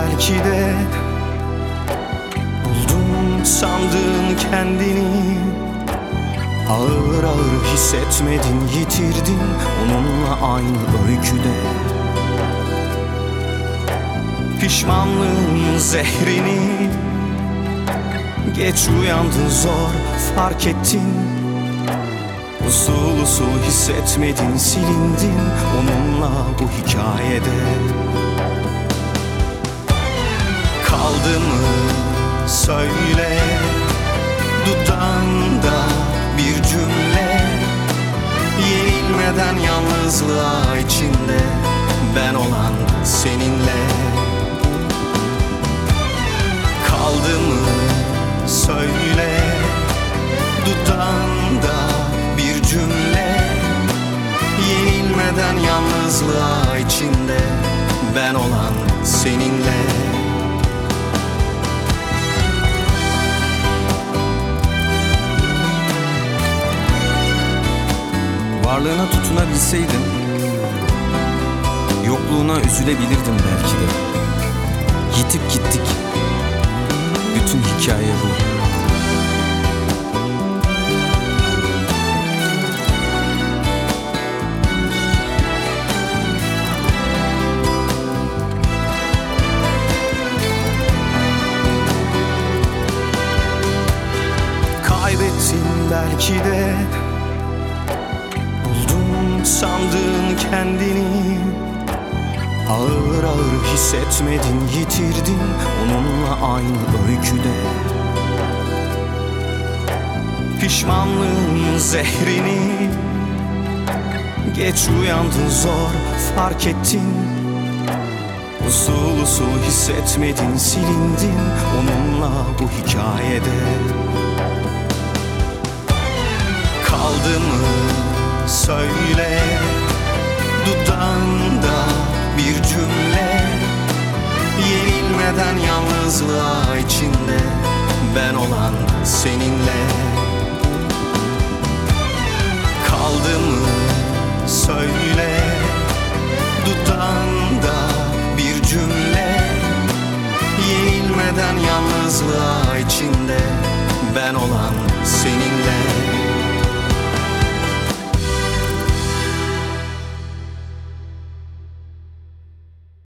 belki de. Buldum sandığın kendini, ağır ağır hissetmedin, yitirdin onunla aynı öyküde. Pişmanlığın zehrini geç uyandın, zor fark ettin. Usul usul hissetmedin, silindin onunla bu hikayede. Kaldı mı söyle dudağında bir cümle, yenilmeden yalnızlığa içinde ben olan seninle. Kaldı mı söyle dudağında bir cümle, yenilmeden yalnızlığa içinde ben olan seninle. Varlığına tutunabilseydim, yokluğuna üzülebilirdim belki de. Yitip gittik, bütün hikaye bu. Kaybettin belki de, buldum sandığın kendini, ağır ağır hissetmedin, yitirdin onunla aynı öyküde. Pişmanlığın zehrini geç uyandın, zor fark ettin. Usul usul hissetmedin, silindin onunla bu hikayede. Kaldı mı söyle dudağında bir cümle, yenilmeden yalnızlığa içinde ben olan seninle. Kaldı mı söyle dudağında bir cümle, yenilmeden yalnızlığa içinde ben olan